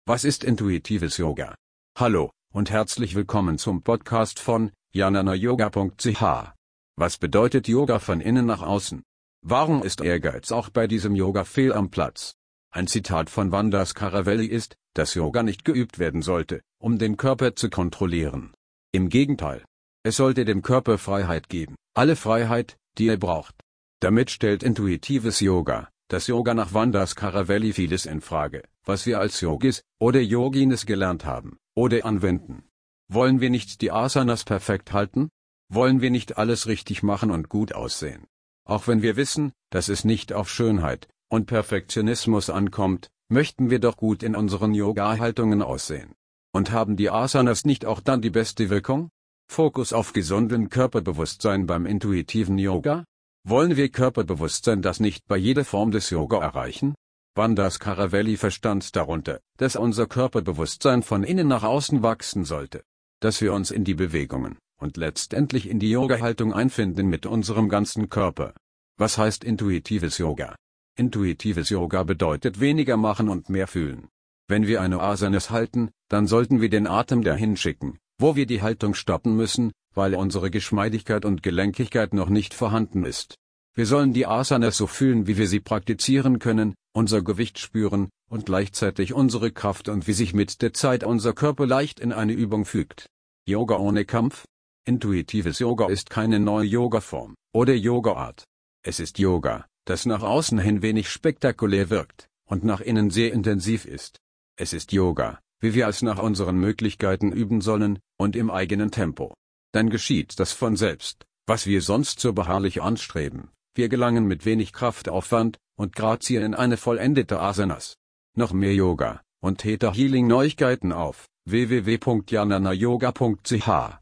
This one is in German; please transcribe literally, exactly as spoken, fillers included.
Was ist intuitives Yoga? Hallo und herzlich willkommen zum Podcast von janana yoga punkt c h. Was bedeutet Yoga von innen nach außen? Warum ist Ehrgeiz auch bei diesem Yoga fehl am Platz? Ein Zitat von Vandas Karavelli ist, dass Yoga nicht geübt werden sollte, um den Körper zu kontrollieren. Im Gegenteil. Es sollte dem Körper Freiheit geben, alle Freiheit, die er braucht. Damit stellt intuitives Yoga, das Yoga nach Vandas Karavelli, vieles in Frage, was wir als Yogis oder Yoginis gelernt haben oder anwenden. Wollen wir nicht die Asanas perfekt halten? Wollen wir nicht alles richtig machen und gut aussehen? Auch wenn wir wissen, dass es nicht auf Schönheit und Perfektionismus ankommt, möchten wir doch gut in unseren Yoga-Haltungen aussehen. Und haben die Asanas nicht auch dann die beste Wirkung? Fokus auf gesunden Körperbewusstsein beim intuitiven Yoga? Wollen wir Körperbewusstsein, das nicht bei jeder Form des Yoga erreichen? Vandas Karavelli verstand darunter, dass unser Körperbewusstsein von innen nach außen wachsen sollte. Dass wir uns in die Bewegungen und letztendlich in die Yoga-Haltung einfinden mit unserem ganzen Körper. Was heißt intuitives Yoga? Intuitives Yoga bedeutet weniger machen und mehr fühlen. Wenn wir eine Asanas halten, dann sollten wir den Atem dahin schicken, wo wir die Haltung stoppen müssen, weil unsere Geschmeidigkeit und Gelenkigkeit noch nicht vorhanden ist. Wir sollen die Asanas so fühlen, wie wir sie praktizieren können, unser Gewicht spüren und gleichzeitig unsere Kraft und wie sich mit der Zeit unser Körper leicht in eine Übung fügt. Yoga ohne Kampf? Intuitives Yoga ist keine neue Yoga-Form oder Yoga-Art. Es ist Yoga, das nach außen hin wenig spektakulär wirkt und nach innen sehr intensiv ist. Es ist Yoga, wie wir es nach unseren Möglichkeiten üben sollen und im eigenen Tempo. Dann geschieht das von selbst, was wir sonst so beharrlich anstreben. Wir gelangen mit wenig Kraftaufwand und Grazie in eine vollendete Asanas. Noch mehr Yoga und Theta Healing Neuigkeiten auf w w w punkt janana yoga punkt c h.